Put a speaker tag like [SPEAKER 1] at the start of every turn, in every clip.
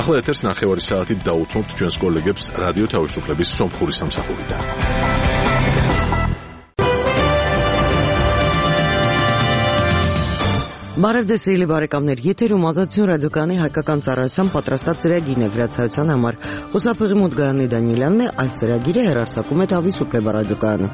[SPEAKER 1] ახლა ეთერს 9 საათით დაუთმობთ ჩვენს კოლეგებს რადიო თავისუფლების სომხური სამსახურიდან.
[SPEAKER 2] Բարևձեզ բարեկամներ, եթերում ազատություն ռադիոկայանի հայկական ծառայության պատրաստած ծրագիրն է վրացայության համար։ Խոսափողի Մուտգարանի Դանիելյանն է, այս ծրագիրը հեռարձակում է Თავისუფლება ռադիոկայանը։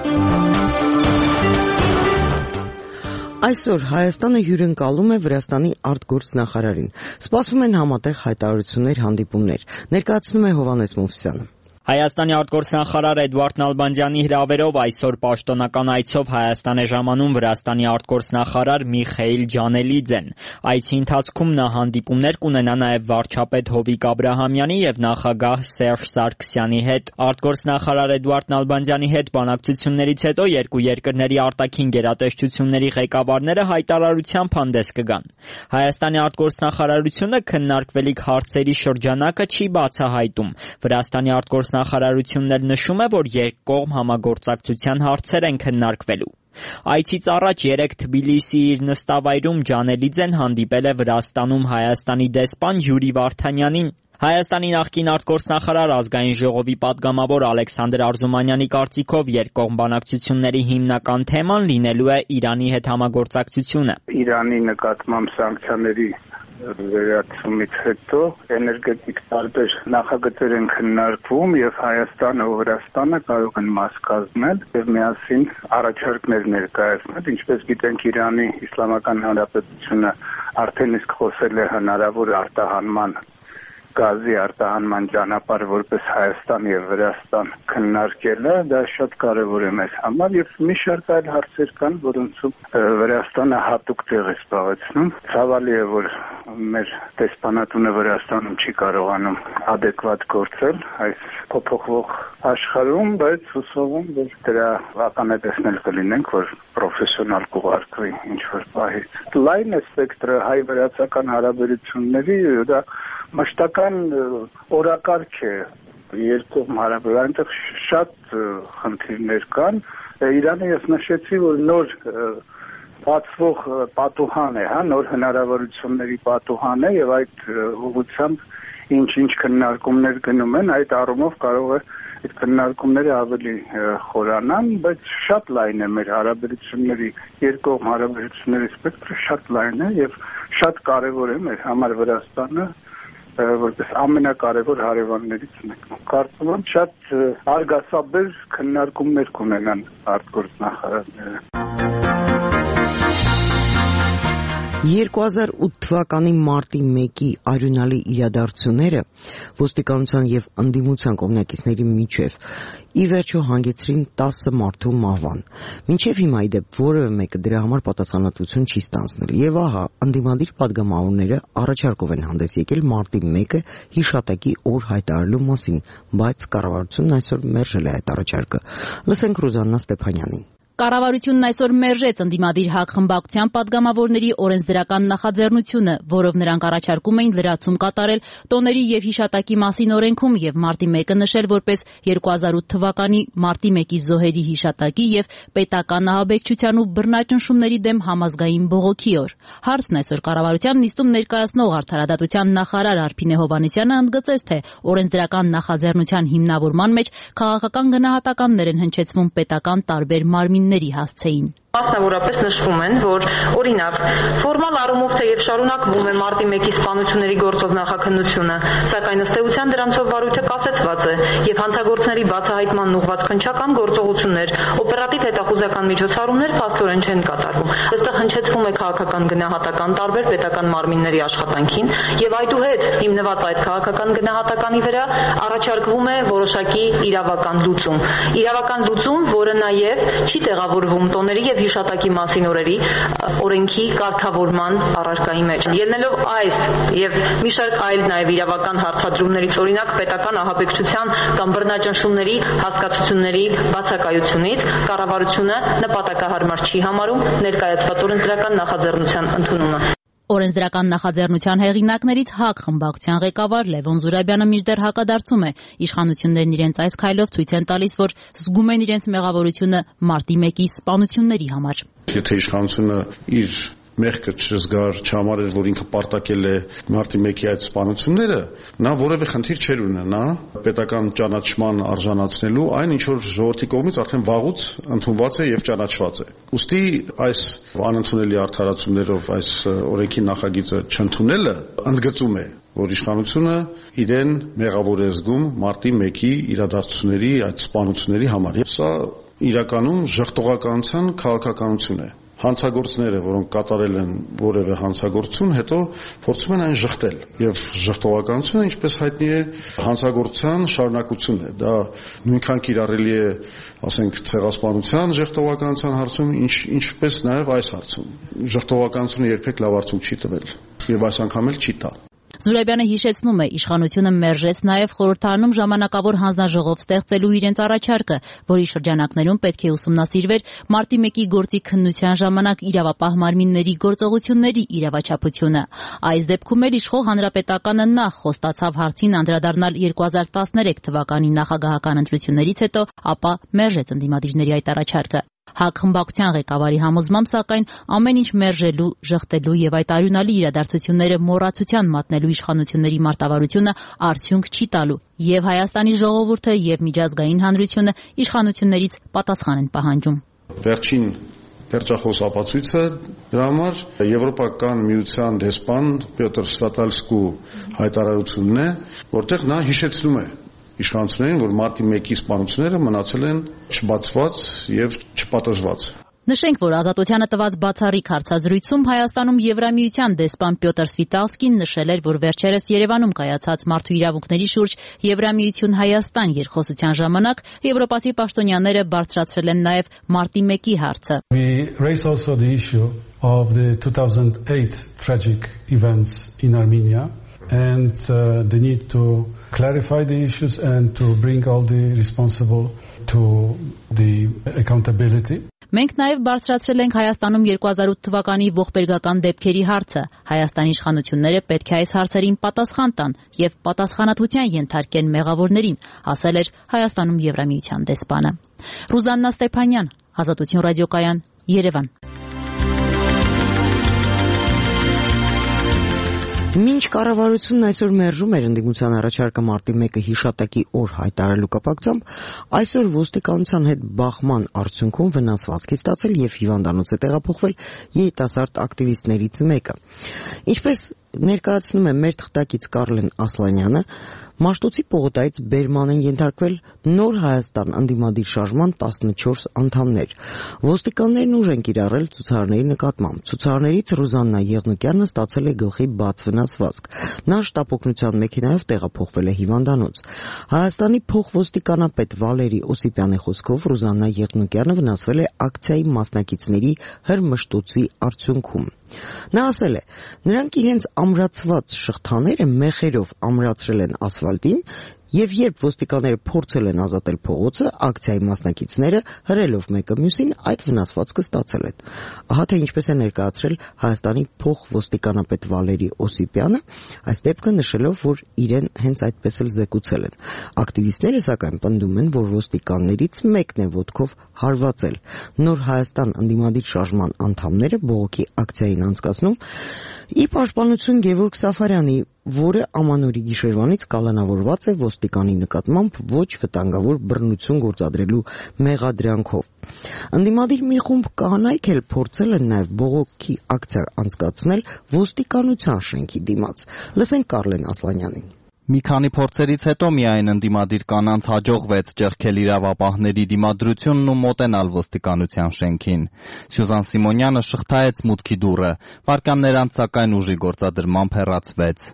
[SPEAKER 2] Այսօր Հայաստանը հյուրընկալում է Վրաստանի արտգործնախարարին։ Սպասվում են համատեղ հայտարարություններ, հանդիպումներ։ Ներկայացնում է Հովհաննես Մովսյանը։
[SPEAKER 3] Հայաստանի արտգործնախարար Էդվարդ Նալբանդյանի հրավերով այսօր պաշտոնական այցով Հայաստան է ժամանում Վրաստանի արտգործնախարար Միխեիլ Ջանելիձեն։ Այցի ընթացքում նա հանդիպումներ կունենա նաև վարչապետ Հովիկ Աբրահամյանի եւ նախագահ Սերժ Սարգսյանի հետ։ Արտգործնախարար Էդվարդ Նալբանդյանի հետ բանակցություններից հետո երկու երկրների արտաքին գերատեսչությունների ղեկավարները հայտարարությամբ հանդես կգան։ Հայաստանի արտգործնախարարությունը քննարկվելիք հարցերի շրջանակը չի բացահայտում։ Վրաստանի արտգործնախարարությունն էլ նշում է, որ երկկողմ համագործակցության հարցեր են քննարկվելու։ Այցից առաջ 3 Թբիլիսի իր նստավայրում Ջանելիձեն հանդիպել է Վրաստանում Հայաստանի դեսպան Յուրի Վարդանյանին։ Հայաստանի նախկին արտգործնախարար ազգային ժողովի պատգամավոր Ալեքսանդր Արզումանյանի կարծիքով երկկողմ բանակցությունների հիմնական թեման լինելու է Իրանի հետ համագործակցությունը։
[SPEAKER 4] Իրանի նկատմամբ սանկցիաների վերացումից հետո էներգետիկ տարբեր նախագծեր են քննարկվում եւ Հայաստանը ու Վրաստանը կարող են մաս կազմել եւ միասին առաջարկներ ներկայացնել, ինչպես գիտենք Իրանի Իսլամական Հանրապետությունը արդեն իսկ խոսել է հնարավոր արտահանման գազի արտահանման ճանապարհ որպես Հայաստան եւ Վրաստան քննարկելը, դա շատ կարեւոր է մեզ համար եւ մի շարք այլ հարցեր կան, որոնցում Վրաստանը հատուկ տեղ է զբաղեցնում։ Ցավալի է, որ մեր դեսպանատունը Վրաստանում չի կարողանում adekvat գործել այս փոփոխվող աշխարհում, բայց հուսով եմ, որ դրա ականատեսներ կլինենք, որ պրոֆեսիոնալ կուղարկվի ինչ-որ պահից։ Լայն է սպեկտրը հայ-վրացական հարաբերությունների, դա մշտական օրակարգ է երկկողմ հարաբերությունների, այնտեղ շատ խնդիրներ կան։ Իրանը ես նշեցի, որ նոր բացվող պատուհան է, նոր հնարավորությունների պատուհան է եւ այդ ուղղությամբ ինչ-ինչ քննարկումներ գնում են, այդ առումով կարող է այդ քննարկումները ավելի խորանան, բայց շատ լայն է մեր հարաբերությունների, երկկողմ հարաբերությունների սպեկտրը շատ լայն է եւ շատ կարեւոր է մեր համար Վրաստանը որպես ամենակարևոր հարևաններից մեկն։ Կարծում եմ շատ արգասաբեր քննարկումներ կունենան արտգործնախարարները։
[SPEAKER 2] 2008 թվականի մարտի 1-ի արյունալի իրադարձությունները ոստիկանության եւ ընդդիմության կողմնակիցների միջև ի վերջո հանգեցրին 10 մարդու մահվան։ Մինչև հիմա ի դեպ որևէ մեկը դրա համար պատասխանատվություն չի ստանձնել։ Եվ ահա ընդդիմադիր պատգամավորները առաջարկով են հանդես եկել մարտի 1-ը հիշատակի օր հայտարարելու մասին, բայց կառավարությունն այսօր մերժել է այդ առաջարկը։ Լսենք Ռուզաննա Ստեփանյանին։
[SPEAKER 5] Կառավարությունն այսօր մերժեց ընդդիմադիր ՀԱԿ խմբակցության պատգամավորների օրենսդրական նախաձեռնությունը, որով նրանք առաջարկում էին լրացում կատարել տոների եւ հիշատակի մասին օրենքում եւ մարտի 1-ը նշել որպես 2008 թվականի մարտի 1-ի զոհերի հիշատակի եւ պետական ահաբեկչության ու բռնաճնշումների դեմ համազգային բողոքի օր։ Հարցն այսօր կառավարության նիստում ներկայացնող արդարադատության նախարար Արփինե Հովհաննիսյանը ընդգծեց, թե օրենսդրական նախաձեռնության հիմնավորման մեջ քաղաքական գնահատականներ են հնչեցվում պետական տարբեր մարմինների հասցեին։
[SPEAKER 6] Մասնավորապես նշվում են, որ օրինակ ֆորմալ առումով թեև շարունակվում է մարտի 1-ի սպանությունների գործով նախաքննությունը, սակայն ըստ էության դրանցով վարույթը կասեցված է եւ հանցագործների բացահայտման ուղղված քննչական գործողություններ, օպերատիվ հետախուզական միջոցառումներ փաստորեն չեն կատարվում։ Այստեղ հնչեցվում է քաղաքական գնահատական տարբեր պետական մարմինների աշխատանքին եւ այդուհետ հիմնված այդ քաղաքական գնահատականի վրա առաջարկվում է որոշակի իրավական լուծում։ Իրավական լուծում, որը նաեւ չի տեղավորվում տոների եւ հիշատակի մասին օրերի օրենքի կարգավորման առարկայի մեջ։ Ելնելով այս եւ մի շարք այլ նաեւ իրավական հարցադրումներից, օրինակ պետական ահաբեկչության կամ բռնաճնշումների հասկացությունների բացակայությունից, կառավարությունը նպատակահարմար չի համարում ներկայացված օրենսդրական նախաձեռնության ընդունումը։
[SPEAKER 5] Օրենսդրական նախաձեռնության հեղինակներից ՀԱԿ խմբակցության ղեկավար Լևոն Զուրաբյանը մինչդեռ հակադարձում է։ Իշխանություններն իրենց այս քայլով ցույց են տալիս, որ զգում են իրենց մեղավորությունը մարտի 1-ի սպանությունների համար։
[SPEAKER 7] Եթե իշխանությունը իր մեղքը չզգար, չհամարեր, որ ինքը պարտակել է մարտի 1-ի այդ սպանությունները, նա որևէ խնդիր չէր ունենա պետական ճանաչման արժանացնելու այն, ինչ որ ժողովրդի կողմից արդեն վաղուց ընդունված է եւ ճանաչված է։ Ուստի այս անընդունելի արդարացումներով այս օրենքի նախագիծը չընդունելը ընդգծում է, որ իշխանությունը իրեն մեղավոր է զգում մարտի 1-ի իրադարձությունների, այդ սպանությունների համար։ Եվ սա իրականում ժխտողականության քաղաքականություն է։ Հանցագործները, որոնք կատարել են որևէ հանցագործություն, հետո փորձում են այն ժխտել, եւ ժխտողականությունը, ինչպես հայտնի է, հանցագործության շարունակություն է։ Դա նույնքան կիրառելի է, ասենք, ցեղասպանության ժխտողականության հարցում, ինչպես նաեւ այս հարցում։ Ժխտողականությունը երբեք լավ արդյունք չի տվել, եւ այս անգամ էլ չի տա։
[SPEAKER 5] Զուրաբյանը հիշեցնում է, իշխանությունը մերժեց նաև խորհրդարանում ժամանակավոր հանձնաժողով ստեղծելու իրենց առաջարկը, որի շրջանակներում պետք է ուսումնասիրվեր մարտի 1-ի գործի քննության ժամանակ իրավապահ մարմինների գործողությունների իրավաչափությունը։ Այս դեպքում էլ իշխող հանրապետականը նախ խոստացավ հարցին անդրադառնալ 2013 թվականի նախագահական ընտրություններից հետո, ապա մերժեց ընդդիմադիրների այդ առաջարկը։ ՀԱԿ խմբակցության ղեկավարի համոզմամբ, սակայն, ամեն ինչ մերժելու, ժխտելու եւ այդ արյունալի իրադարձությունները մոռացության մատնելու իշխանությունների մարտավարությունը արդյունք չի տալու, եւ Հայաստանի ժողովուրդը եւ միջազգային հանրությունը իշխանություններից պատասխան են պահանջում։
[SPEAKER 7] Վերջին վերջախոս ապացույցը դրա համար Եվրոպական միության դեսպան Պյոտր Սվատալսկու հայտարարությունն է, որտեղ նա հիշեցնում է իշխանություններին, որ մարտի 1-ի սպանությունները մնացել են չբացված եւ չպատժված։
[SPEAKER 5] Նշենք, որ Ազատությանը տված բացառիկ հարցազրույցում Հայաստանում Եվրամիության դեսպան Պյոտր Սվիտալսկին նշել էր, որ վերջերս Երևանում կայացած մարդու իրավունքների շուրջ Եվրամիություն Հայաստան երկխոսության ժամանակ եվրոպացի պաշտոնյաները բարձրացրել են նաև մարտի 1-ի հարցը։
[SPEAKER 8] We raise also the issue of the 2008 tragic events in Armenia and the need to clarify the issues and to bring all the responsible to the accountability.
[SPEAKER 5] Մենք նաև բարձրացրել ենք Հայաստանում 2008 թվականի ողբերգական դեպքերի հարցը։ Հայաստանի իշխանությունները պետք է այս հարցերին պատասխան տան եւ պատասխանատվության ենթարկեն մեղավորներին, ասել էր Հայաստանում Եվրամիության դեսպանը։ Ռուզաննա Ստեփանյան, Ազատություն ռադիոկայան, Երևան։
[SPEAKER 2] Մինչ կառավարությունն այսօր մերժում էր ընդդիմության առաջարկը մարտի 1-ը հիշատակի օր հայտարարելու կապակցությամբ, այսօր ոստիկանության հետ բախման արդյունքում վնասվածքի ստացել եւ հիվանդանոց է տեղափոխվել երիտասարդ ակտիվիստներից մեկը։ Ինչպես ներկայացնում է մեր թղթակից Կարլեն Ասլանյանը, Մաշտոցի պողոտայից բերման են ենթարկվել Նոր Հայաստան ընդդիմադիր շարժման 14 անդամներ։ Ոստիկաններն ուժ են կիրառել ցուցարարների նկատմամբ։ Ցուցարարներից Ռուզաննա Եղնուկյանը ստացել է գլխի բաց վնասվածք։ Նա շտապօգնության մեքենայով տեղափոխվել է հիվանդանոց։ Հայաստանի փոխոստիկանապետ Վալերի Օսիպյանի խոսքով Ռուզաննա Եղնուկյանը վնասվել է ակցիայի մասնակիցների հրմշտոցի արդյունքում։ Նա ասել է, նրանք իրենց ամրացված շղթաները մեխերով ամրացրել են ասֆալտին եւ երբ ոստիկանները փորձել են ազատել փողոցը, ակցիայի մասնակիցները հրելով մեկը մյուսին այդ վնասվածքը ստացել են։ Ահա թե ինչպես է ներկայացրել Հայաստանի փոխոստիկանապետ Վալերի Օսիպյանը, այս դեպքը նշելով, որ իրեն հենց այդպես էլ զեկուցել են։ Ակտիվիստները սակայն պնդում են, որ ոստիկաններից մեկն է ոտքով հարվածել։ Նոր Հայաստան ընդդիմադիր շարժման անդամները բողոքի ակցիային անցկացնում ի պաշտպանություն Գևորգ Սաֆարյանի, որը ամանորի գիշերվանից կալանավորված է ոստիկանի նկատմամբ ոչ վտանգավոր բռնություն գործադրելու մեղադրանքով։ Ընդդիմադիր մի խումբ կանայք էլ փորձել են նաև բողոքի ակցիա անցկացնել ոստիկանության շենքի դիմաց։ Լսենք Կարլեն Ասլանյանին։
[SPEAKER 9] Մի քանի փորձերից հետո միայն ընդդիմադիր կանանց հաջողվեց ճեղքել իրավապահների դիմադրությունն ու մոտենալ ոստիկանության շենքին։ Սյուզան Սիմոնյանը շղթայեց մուտքի դուռը, վայրկյաններ անց սակայն ուժի գործադրմամբ հեռացվեց։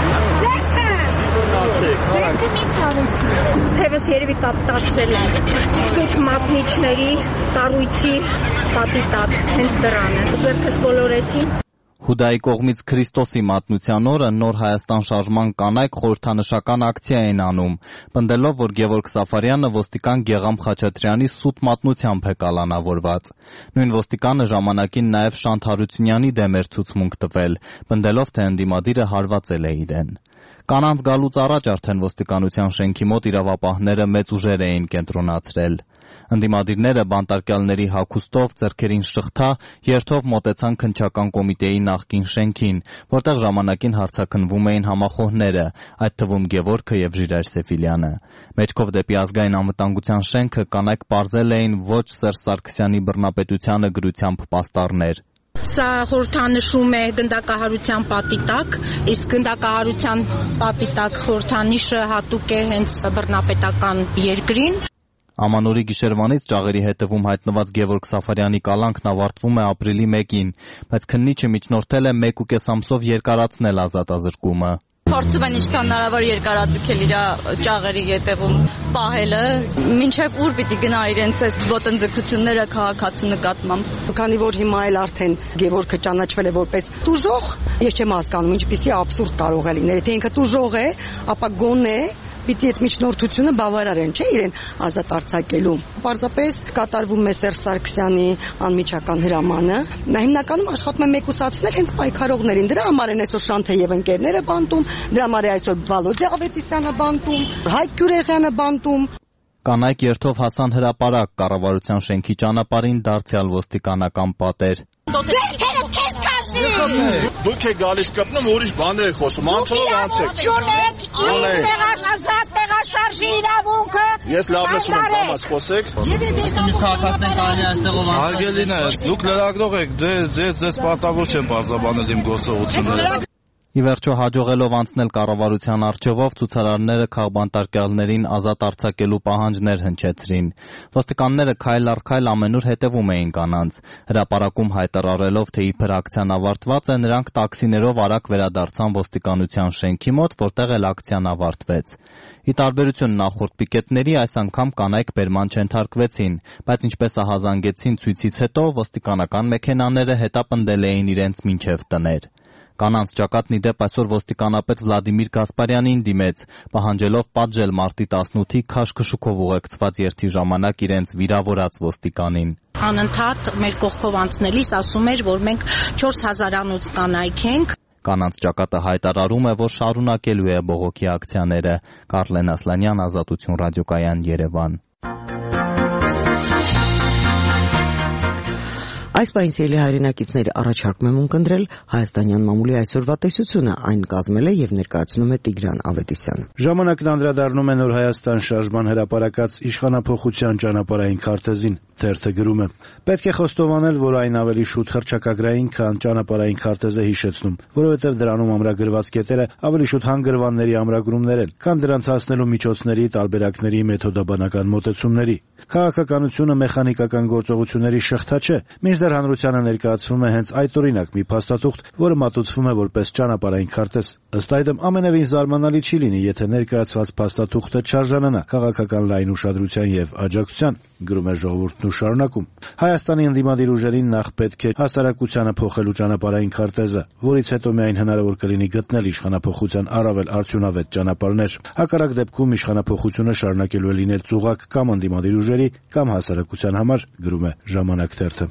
[SPEAKER 10] Թևս երևի կապտացրել են սուտ մատնիչների կառույցի պատի տակ, հենց դռանը։ Ձեռքս ոլորեցին։
[SPEAKER 9] Հուդայի կողմից Քրիստոսի մատնության օրը Նոր Հայաստան շարժման կանայք խորհրդանշական ակցիա են անում, պնդելով, որ Գևորգ Սաֆարյանը ոստիկան Գեգամ Խաչատրյանի սուտ մատնությամբ է կալանավորված։ Նույն ոստիկանը ժամանակին նաև Շանթ Հարությունյանի դեմ էր ցուցմունք տվել, պնդելով, թե ընդդիմադիրը հարվածել է իրեն։ Կանանց գալուց առաջ արդեն ոստիկանության շենքի մոտ իրավապահները մեծ ուժեր էին կենտրոնացրել։ Ընդդիմադիրները բանտարկյալների հագուստով, ձեռքերին շղթա, երթով մոտեցան քննչական կոմիտեի նախկին շենքին, որտեղ ժամանակին հարցաքննվում էին համախոհները, այդ թվում Գևորգը եւ Ժիրայր Սեֆիլյանը։ Մեջքով դեպի ազգային անվտանգության շենքը կանայք պարզել էին ոչ Սերժ Սարգսյանի բռնապետությանը գրությամբ պաստառներ։
[SPEAKER 10] Սա խորհրդանշում է գնդակահարության պատի տակ, իսկ գնդակահարության պատի տակ խորհրդանիշը հատուկ է հենց բռնապետական երկրին։
[SPEAKER 9] Ամանորի գիշերվանից ճաղերի հետևում հայտնված Գևորգ Սաֆարյանի կալանքն ավարտվում է ապրիլի 1-ին, բայց քննիչը միջնորդել է 1.5 ամսով երկարացնել ազատազրկումը։
[SPEAKER 11] Փորձում են ինչքան հնարավոր երկարաձգել իր ճաղերի ետևում պահելը, մինչև ուր պիտի գնա իրենց այս ոտնձգությունները քաղաքացու նկատմամբ։
[SPEAKER 12] Քանի որ հիմա էլ արդեն Գևորգը ճանաչվել է որպես տուժող, ես չեմ հասկանում ինչպիսի աբսուրդ կարող է լինել, եթե ինքը տուժող է, ապա գոնե պիտի այդ միջնորդությունը բավարարեն, չէ՞ իրեն ազատ արձակելու։ Պարզապես կատարվում է Սերժ Սարգսյանի անմիջական հրամանը։ Նա հիմնականում աշխատում է մեկուսացնել հենց պայքարողներին։ Դրա համար են այսօր Շանթեև ընկերները բանտում, դրա համար է այսօր Վալոդիա Ավետիսյանը բանտում, Հայկ Գյուրեխյանը բանտում։
[SPEAKER 9] Կանայք երթով հասան հրապարակ, կառավարության շենքի ճանապարհին դարձյալ ոստիկանական պատեր։
[SPEAKER 1] Դուք եք գալիս կպնում, ուրիշ բաներ եք խոսում, անցեք։
[SPEAKER 10] Ազատ տեղաշարժի իրավունքը։
[SPEAKER 1] Ես լավ լսում եմ, կամաց խոսեք։
[SPEAKER 9] Քաղաքացիներ կարելի այստեղով
[SPEAKER 13] Հարգելին է, դուք լրագրող եք, ձեզ պարտավոր չեմ բարձրաբանել իմ գործողությունները։
[SPEAKER 9] Ի վերջո հաջողելով անցնել կառավարության առջևով ցուցարարները քաղբանտարկյալներին ազատ արձակելու պահանջներ հնչեցրին։ Ոստիկանները քայլ առ քայլ ամենուր հետևում էին կանանց։ Հրապարակում հայտարարելով, թե իբր ակցիան ավարտված է, նրանք տաքսիներով արագ վերադարձան ոստիկանության շենքի մոտ, որտեղ էլ ակցիան ավարտվեց։ Ի տարբերություն նախորդ պիկետների, այս անգամ կանայք բերման չենթարկվեցին, բայց ինչպես ահազանգեցին ցույցից հետո, ոստիկանական մեքենաները հետապնդել էին իրենց մինչև տներ։ Կանանց ճակատն ի դեպ այսօր ոստիկանապետ Վլադիմիր Գասպարյանին դիմեց, պահանջելով պատժել մարտի 18-ի քաշքշուկով ուղեկցված երթի ժամանակ իրենց վիրավորած ոստիկանին։
[SPEAKER 10] Անընդհատ մեր կողքով անցնելիս ասում էր, որ մենք 4000-անոց կանայք ենք։
[SPEAKER 9] Կանանց ճակատը հայտարարում է, որ շարունակելու է բողոքի ակցիաները։ Կարլեն Ասլանյան, Ազատություն ռադիոկայան, Երևան։
[SPEAKER 2] Այս պահին սիրելի հայրենակիցներ առաջարկում եմ ունկնդրել հայաստանյան մամուլի այսօրվա տեսությունը, այն կազմել է եւ ներկայացնում է Տիգրան Ավետիսյանը։
[SPEAKER 14] Ժամանակն անդրադառնում է Նոր Հայաստան շարժման հրապարակած իշխանափոխության ճանապարհային քարտեզին, թերթը գրում է. պետք է խոստովանել, որ այն ավելի շուտ հռչակագրային, քան ճանապարհային քարտեզը հիշեցնում, որովհետև դրանում ամրագրված կետերը ավելի շուտ հանգրվանների ամրագրումներ են, քան դրանց հասնելու միջոցների, տարբերակների, մեթոդաբանական մոտեցումների։ Քաղաքականությունը մեխանիկական գործողությունների շղթա չէ, մինչդեռ հանրությանը ներկայացվում է հենց այդ օրինակ մի փաստաթուղթ, որը մատուցվում է որպես ճանապարհային քարտեզ։ Ըստ այդմ ամենևին զարմանալի չի լինի, եթե ներկայացված փաստաթուղթը չարժանանա քաղաքական լայն ուշադրության եւ աջակցության, գրում է ժողովուրդն ու շարունակում։ Հայաստանի ընդդիմադիր ուժերին նախ պետք է հասարակությանը փոխելու ճանապարհային քարտեզը, որից հետո միայն հնարավոր կլինի գտնել իշխանափոխության առավել արդյունավետ ճանապարհներ։ Հակառակ դեպքում իշխանափոխությունը շարունակելու է լինել ծուղակ կամ ընդդիմադիր ուժերի կամ հասարակության համար, գրում է Ժամանակ թերթը։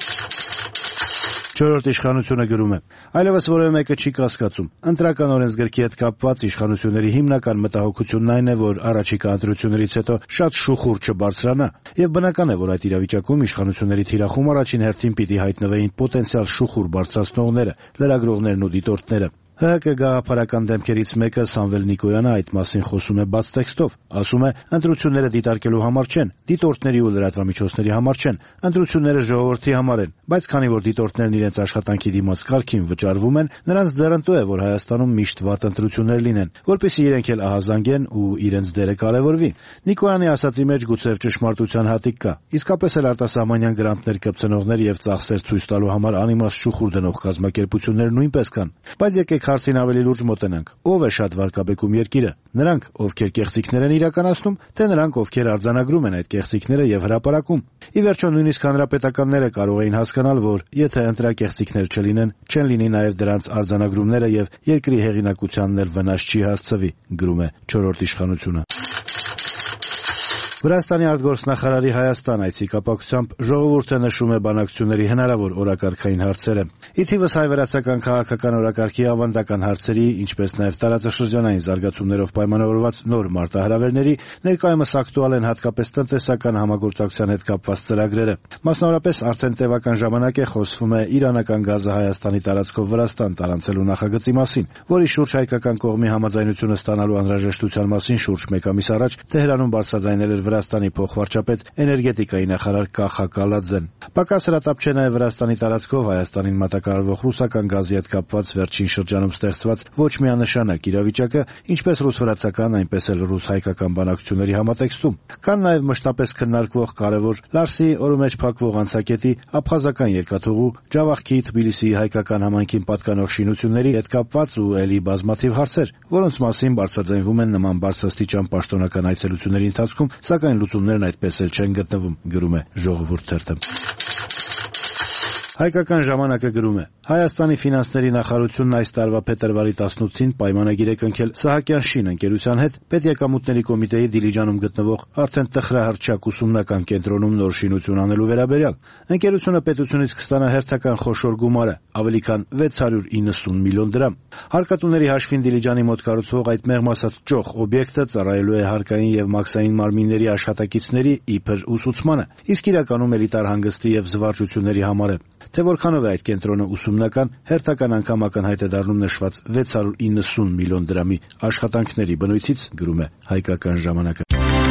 [SPEAKER 14] Չորրորդ իշխանությունը գրում է. այլևս որևէ մեկը չի կասկածում։ Ընտրական օրենսգրքի հետ կապված իշխանությունների հիմնական մտահոգությունն այն է, որ առաջիկա ընտրություններից հետո շատ շուխուր չբարձրանա, եւ բնական է, որ այդ իրավիճակում իշխանությունների թիրախում առաջին հերթին պիտի հայտնվեին պոտենցիալ շուխուր բարձրացնողները, լրագրողներն ու դիտորդները։ ՀՀԿ գաղափարական դեմքերից մեկը Սամվել Նիկոյանը այդ մասին խոսում է բաց տեքստով, ասում է. ընտրությունները դիտարկելու համար չեն, դիտորդների ու լրատվամիջոցների համար չեն, ընտրությունները ժողովրդի համար են, բայց քանի որ դիտորդներն իրենց աշխատանքի դիմաց կարգին վճարվում են, նրանց ձեռնտու է, որ Հայաստանում միշտ վատ ընտրություններ լինեն, որպեսզի իրենք էլ ահազանգեն ու իրենց դերը կարևորվի։ Նիկոյանի ասածի մեջ գուցե ճշմարտության հատիկ կա, իսկապես էլ արտասահմանյան գրանտներ կպցնողներ եւ ծախսեր ցույց տալու համար անիմաստ շուխուր դնող կազմակերպություններ նույնպես կան, բայց եկեք հարցին ավելի լուրջ մոտենանք։ Ո՞վ է շատ վարկաբեկում երկիրը։ Նրանք, ովքեր կեղծիքներ են իրականացնում, թե նրանք, ովքեր արձանագրում են այդ կեղծիքները եւ հրապարակում։ Ի վերջո նույնիսկ հանրապետականները կարող էին հասկանալ, որ եթե ընտրակեղծիքներ չլինեն, չեն լինի նաեւ դրանց արձանագրումները եւ երկրի հեղինակությանն էլ վնաս չի հասցվի, գրում է Չորրորդ իշխանությունը։ Վրաստանի արտգործնախարարի Հայաստան այցի կապակցությամբ ժողովուրդը նշում է բանակցությունների հնարավոր օրակարգային հարցերը։ Ի թիվս հայ-վրացական քաղաքական օրակարգի ավանդական հարցերի, ինչպես նաև տարածաշրջանային զարգացումներով պայմանավորված նոր մարտահրավերների, ներկայումս ակտուալ են հատկապես տնտեսական համագործակցության հետ կապված ծրագրերը։ Մասնավորապես արդեն տևական ժամանակ է խոսվում է իրանական գազը Հայաստանի տարածքով Վրաստան տարանցելու նախագծի մասին, որի շուրջ հայկական կողմի համաձայնությունը ստանալու անհրաժեշտության մասին շուրջ մեկ ամիս առաջ Թեհրանում բարձրաձայնել էր Վրաստանի փոխվարչապետ էներգետիկայի նախարար Կախա Կալաձեն։ Պակաս հրատապ չէ նաև Վրաստանի տարածքով Հայաստանին մատակարարվող ռուսական գազի հետ կապված վերջին շրջանում ստեղծված ոչ միանշանակ իրավիճակը, ինչպես ռուս-վրացական, այնպես էլ ռուս-հայկական բանակցությունների համատեքստում։ Կան նաև մշտապես քննարկվող կարևոր Լարսի օրումեջ փակվող անցակետի, աբխազական երկաթուղու, Ջավախքի, Թբիլիսիի հայկական համայնքին պատկանող շինությունների հետ կապված ու ելի բազմաթիվ հարցեր, որոնց մասին բարձրաձայնվում են նման բարձրաստիճան պաշտոնական այցելությունների ընթացքում, սակայն լուծումներն այդպես էլ չեն գտնվում, գրում է Ժողովուրդ թերթը։ Հայկական ժամանակը գրում է. Հայաստանի ֆինանսների նախարարությունն այս տարվա փետրվարի 18-ին պայմանագիր է կնքել Սահակյան շին ընկերության հետ պետեկամուտների կոմիտեի Դիլիջանում գտնվող արդեն տխրահռչակ ուսումնական կենտրոնում նոր շինություն անելու վերաբերյալ։ Ընկերությունը պետությունից կստանա հերթական խոշոր գումարը, ավելի քան 690 միլիոն դրամ։ Հարկատուների հաշվին Դիլիջանի մոտ կառուցվող այդ մեղմ ասած ճոխ օբյեկտը ծառայելու է հարկային եւ մաքսային մարմինների աշխատակիցների իբր ուսուցմանը, իսկ իրականում էլիտար հանգստի եւ զվարճությունների համար է։ Թե որքանով է այդ կենտրոնը ուսումնական, հերթական անգամ ակնհայտ է դառնում նշված 690 միլիոն դրամի աշխատանքների բնույթից, գրում է Հայկական ժամանակը։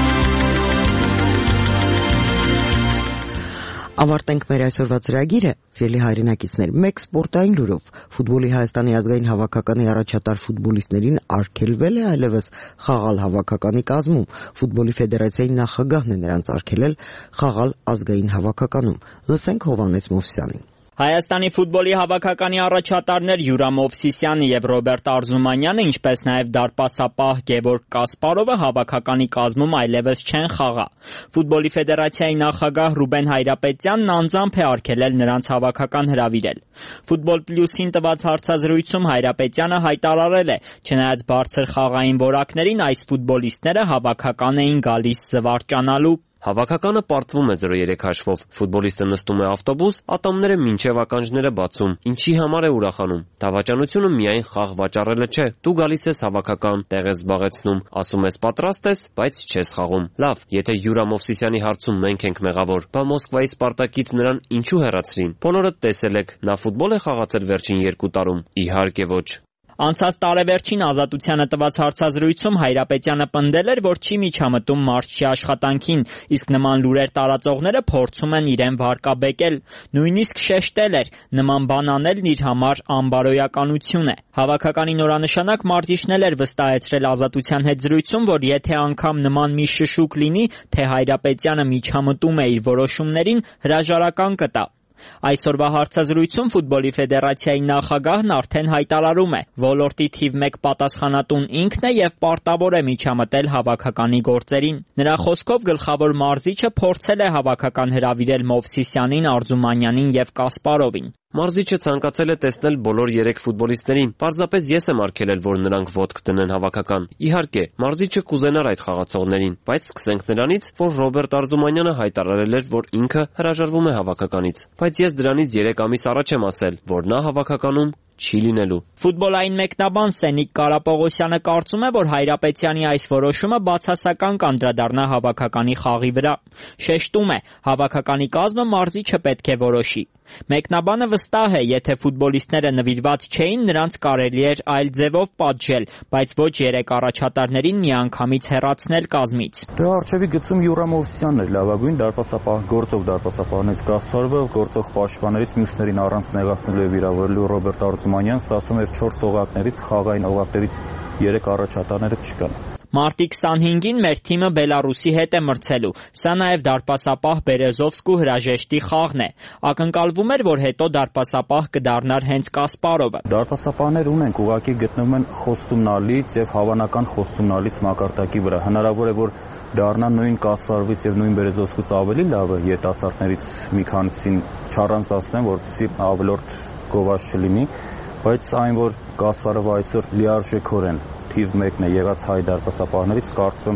[SPEAKER 2] Ավարտենք մեր այսօրվա ծրագիրը, սիրելի հայրենակիցներ, մեկ սպորտային լուրով։ Ֆուտբոլի Հայաստանի ազգային հավաքականի առաջատար ֆուտբոլիստներին արգելվել է այլևս խաղալ հավաքականի կազմում։ Ֆուտբոլի ֆեդերացիայի նախագահն է նրանց արգելել խաղալ ազգային հավաքականում։ Լսենք Հովհաննես Մովսյանին։
[SPEAKER 3] Հայաստանի ֆուտբոլի հավաքականի առաջատարներ Յուրամ Մովսիսյանը եւ Ռոբերտ Արզումանյանը, ինչպես նաեւ դարպասապահ Գևորգ Կասպարովը հավաքականի կազմում այլևս չեն խաղա։ Ֆուտբոլի ֆեդերացիայի նախագահ Ռուբեն Հայրապետյանն անձամբ է արգելել նրանց հավաքական հրավիրել։ Ֆուտբոլ Պլյուսին տված հարցազրույցում Հայրապետյանը հայտարարել է, չնայած բարձր խաղային որակներին, այս ֆուտբոլիստները հավաքական էին գալիս զվարճանալու։
[SPEAKER 15] Հավաքականը պարտվում է 0-3 հաշվով, ֆուտբոլիստը նստում է ավտոբուս, ատամները մինչև ականջները բացում, ինչի համար է ուրախանում։ Դավաճանությունը միայն խաղ վաճառելը չէ, դու գալիս ես հավաքական, տեղ ես զբաղեցնում, ասում ես պատրաստ ես, բայց չես խաղում։ Լավ, եթե Յուրամ Մովսիսյանի հարցում մենք ենք մեղավոր, բա Մոսկվայի Սպարտակից նրան ինչու հեռացրին։ Բոլորը տեսել եք, նա ֆուտբոլ է խաղացել վերջին 2 տարում։ Իհարկե ոչ։
[SPEAKER 3] Անցած տարեվերջին Ազատությանը տված հարցազրույցում Հայրապետյանը պնդել էր, որ չի միջամտում մարզչի աշխատանքին, իսկ նման լուրեր տարածողները փորձում են իրեն վարկաբեկել։ Նույնիսկ շեշտել էր, նման բան անելն իր համար անբարոյականություն է։ Հավաքականի նորանշանակ մարզիչն էլ էր վստահեցրել Ազատության հետ զրույցում, որ եթե անգամ նման մի շշուկ լինի, թե Հայրապետյանը միջամտում է իր որոշումներին, հրաժարական կտա։ Այսօրվա հարցազրույցում ֆուտբոլի ֆեդերացիայի նախագահն արդեն հայտարարում է, ոլորտի թիվ 1 պատասխանատուն ինքն է եւ պարտավոր է միջամտել հավաքականի գործերին։ Նրա խոսքով գլխավոր մարզիչը փորձել է հավաքական հրավիրել Մովսիսյանին, Արզումանյանին եւ Կասպարովին։
[SPEAKER 15] Մարզիչը ցանկացել է տեսնել բոլոր 3 ֆուտբոլիստներին, պարզապես ես եմ արգելել, որ նրանք ոտք դնեն հավաքական։ Իհարկե, մարզիչը կուզենար այդ խաղացողներին, բայց սկսենք նրանից, որ Ռոբերտ Արզումանյանը հայտարարել էր, որ ինքը հրաժարվում է հավաքականից, բայց ես դրանից 3 ամիս առաջ եմ ասել, որ նա հավաքականում չի լինելու։
[SPEAKER 3] Ֆուտբոլային մեկնաբան Սենիկ Կարապողոսյանը կարծում է, որ Հայրապետյանի այս որոշումը բացասական կանդրադառնա հավաքականի խաղի վրա։ Շեշտում է, հավաքականի կազմը մարզիչը պետք է որոշի։ Մեկնաբանը վստահ է, եթե ֆուտբոլիստները նվիրված չէին, նրանց կարելի էր այլ ձևով պատժել, բայց ոչ 3 առաջատարներին միանգամից հեռացնել կազմից։
[SPEAKER 16] Դրա առջևի գծում Յուրամ Մովսիսյանն էր լավագույն դարպասապահ, գործող դարպասապահներից Կասպարովը, գործող պաշտպաններից մյուսներին առանց նեղացնելու եւ վիրավորելու Ռոբերտ Արզումանյան, ստացվում էր 4 օղակներից, խաղային օղակներից 3 առաջատարները չկան։
[SPEAKER 3] Մարտի 25-ին մեր թիմը Բելարուսի հետ է մրցելու։ Սա նաև դարպասապահ Բերեզովսկու հրաժեշտի խաղն է։ Ակնկալվում էր, որ հետո դարպասապահ կդառնար հենց Կասպարովը։
[SPEAKER 16] Դարպասապահներ ունենք, ուղղակի գտնվում են խոստումնալից եւ հավանական խոստումնալից մակարդակի վրա։ Հնարավոր է, որ դառնա նույն Կասպարովից եւ նույն Բերեզովսկուց ավելի լավը, երիտասարդներից մի քանիսին չառանձնացնեմ, որպեսզի ավելորդ գովազ չլինի, բայց այն, որ Կասպարովը այսօր լիարժեքորեն թիվ 1-ն է եղած հայ դարպասապահներից, կարծում եմ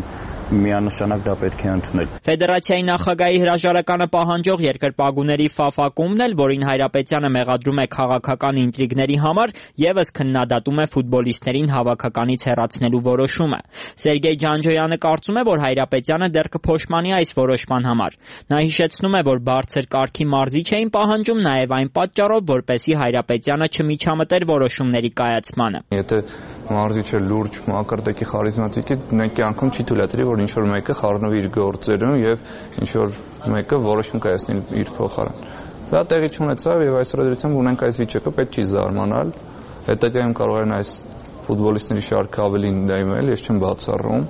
[SPEAKER 16] միանշանակ դա պետք է ընդունել։
[SPEAKER 3] Ֆեդերացիայի նախագահի հրաժարականը պահանջող երկրպագուների ֆաֆակումն էլ, որին Հայրապետյանը մեղադրում է քաղաքական ինտրիգների համար, եւս քննադատում է ֆուտբոլիստերին հավաքականից հեռացնելու որոշումը։ Սերգեյ Ջանջոյանը կարծում է, որ Հայրապետյանը դեռ կփոշմանի այս որոշման համար։ Նա հիշեցնում է, որ բարձր կարգի մարզիչ էին պահանջում նաեւ այն պատճառով, որպեսզի Հայրապետյանը չմիջամտեր որոշումների կայացմանը։
[SPEAKER 17] Եթե մարզիչը լուրջ մակարդակի խարիզմատիկ է, կյանքում չի թույլատրի, որ ինչ-որ մեկը խառնվի իր գործերում եւ ինչ-որ մեկը որոշում կայացնի իր փոխարեն։ Դա տեղի չունեցավ եւ այսօր դրությամբ ունենք այս վիճակը, պետք չի զարմանալ։ Հետագայում կարող են այս ֆուտբոլիստների շարքը ավելի դիմել, ես չեմ բացառում։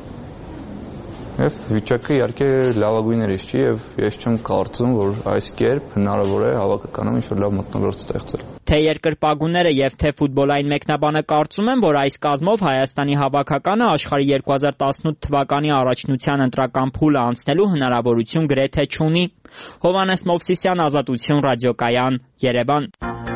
[SPEAKER 17] Եվ վիճակը իհարկե լավագույններից չի եւ ես չեմ կարծում, որ այս կերպ հնարավոր է հավաքականում ինչ-որ լավ մթնոլորտ ստեղծել։
[SPEAKER 3] Թե երկրպագուները եւ թե ֆուտբոլային մեկնաբանը կարծում են, որ այս կազմով Հայաստանի հավաքականը աշխարհի 2018 թվականի առաջնության ընտրական փուլը անցնելու հնարավորություն գրեթե չունի։ Հովհաննես Մովսիսյան, Ազատություն, ռադիոկայան, Երևան։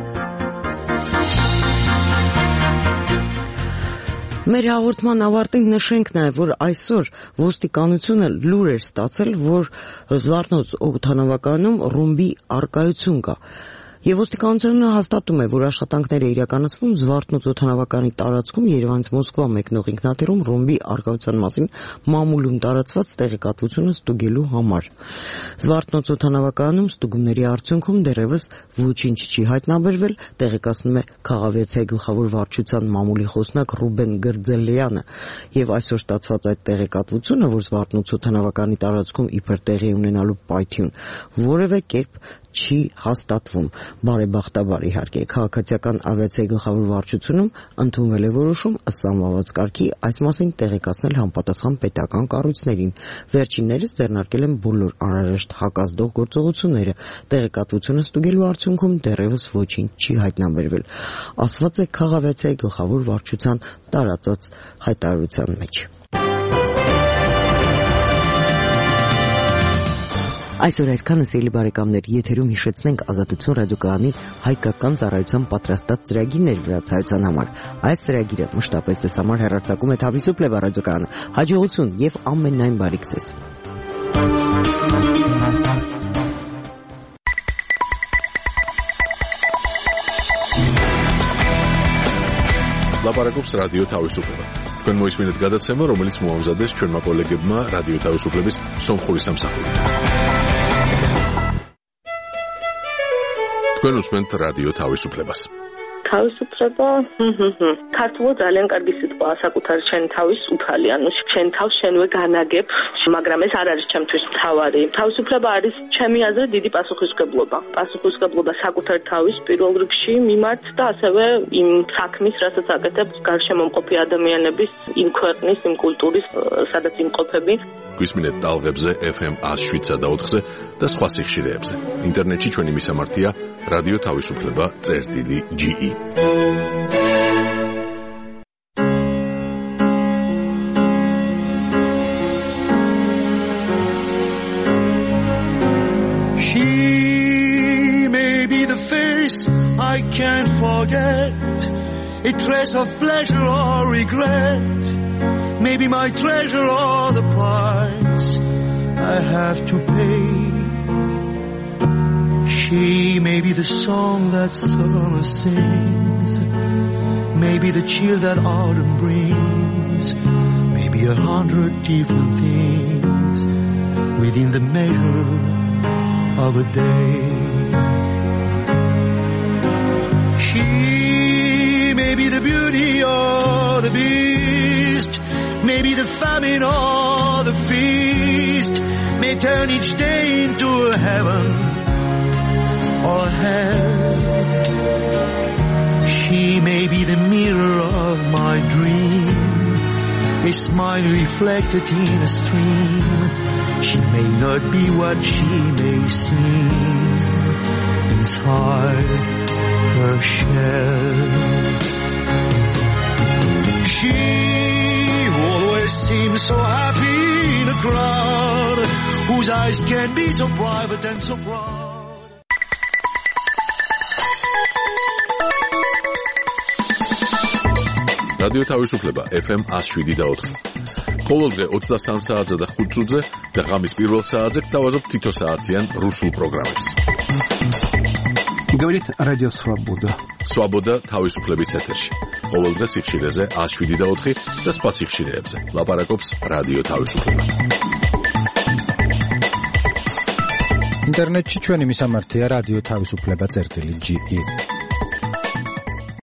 [SPEAKER 2] Մեր հաղորդման ավարտին նշենք նաև, որ այսօր ոստիկանությունը լուր էր ստացել, որ Զվարթնոց օդանավակայանում ռումբի առկայություն կա։ Եվ ոստիկանությունը հաստատում է, որ աշխատանքները իրականացվում Զվարթնոց օդանավակայանի տարածքում Երևանից Մոսկվա մեկնող ինքնաթիռում ռումբի առկայության մասին մամուլում տարածված տեղեկատվությունը ստուգելու համար։ Զվարթնոց օդանավակայանում ստուգումների արդյունքում դեռևս ոչինչ չի հայտնաբերվել, տեղեկացնում է Խաղավեցիայի գլխավոր վարչության մամուլի խոսնակ Ռուբեն Գրձելյանը, եւ այսօր ստացված այդ տեղեկատվությունը, որ Զվարթնոց օդանավակայանի տարածքում իբր տեղի ունենալու պայթյուն որևէ կերպ չի հաստատվում։ Բարեբախտաբար իհարկե քաղաքացիական ավիացիայի գլխավոր վարչությունում ընդունվել է որոշում ըստ անվանված կարգի այս մասին տեղեկացնել համապատասխան պետական կառույցներին։ Վերջիններս ձեռնարկել են բոլոր անհրաժեշտ հակազդող գործողությունները։ Տեղեկատվությունը ստուգելու արդյունքում դեռևս ոչինչ չի հայտնաբերվել, ասված է քաղաքացիայի գլխավոր վարչության տարածած հայտարարության մեջ։ Այսօր այսքանը, սիրելի բարեկամներ, եթերում հիշեցնենք Ազատություն ռադիոկայանի հայկական ծառայության պատրաստած ծրագիրներ վրացայության համար։ Այս ծրագիրը մշտապես ձեզ համար հեռարձակում է Թավիսու Պլեվա ռադիոկայանը։ Հաջողություն եւ ամենայն բարիք ձեզ։
[SPEAKER 1] Լապարակობს ռադիո Թավիսու Պլեվա։ Თქვენ მოისმინეთ გადაცემა, რომელიც მოამზადეს ჩვენმა კოლეგებმა რადიო თავისუფლების სომხური სამსახური. თქვენ უსმენთ რადიო თავისუფლებას.
[SPEAKER 18] თავისუფლება ქართულად ძალიან კარგი სიტყვაა საკუთარი ჩემი თავის უფალი, ანუ შენ თავს შენვე განაგებ, მაგრამ ეს არ არის ჩემთვის მთავარი. თავისუფლება არის ჩემი აზრით დიდი პასუხისმგებლობა. პასუხისმგებლობა საკუთარი თავის პირველ რიგში მიმართ და ასევე იმ საქმის, რასაც აკეთებს გარშემო მყოფი ადამიანების, იმ ქვეყნის, იმ კულტურის, სადაც იმყოფები.
[SPEAKER 1] გვისმინეთ ტალღებზე FM 107.4-ზე და სხვა სიხშირეებზე. ინტერნეტში ჩვენი მისამართია რადიო თავისუფლება.ge.
[SPEAKER 19] She may be the face I can't forget, a trace of pleasure or regret, maybe my treasure or the price I have to pay. She may be the song that summer sings, maybe the chill that autumn brings, maybe 100 different things within the measure of a day. She may be the beauty or the beast, maybe the famine or the feast, may turn each day into a heaven or hell. She may be the mirror of my dream, a smile reflected in a stream. She may not be what she may seem inside her shell. She always seems so happy in a crowd, whose eyes can be so private and so proud.
[SPEAKER 1] რადიო თავისუფლება FM 107.4. ყოველდღე 23 საათზე და 5 წუთზე და ღამის პირველ საათზე გთავაზობ თითო საათიან რუსულ პროგრამებს.
[SPEAKER 20] Говорит Радио Свобода.
[SPEAKER 1] Свобода თავისუფლების ეთერში. ყოველდღე სიხშირეზე 107 და 4 და სხვა სიხშირეებზე. ლაპარაკობს რადიო თავისუფლება.
[SPEAKER 20] ინტერნეტში ჩვენი მისამართია რადიო თავისუფლება.ge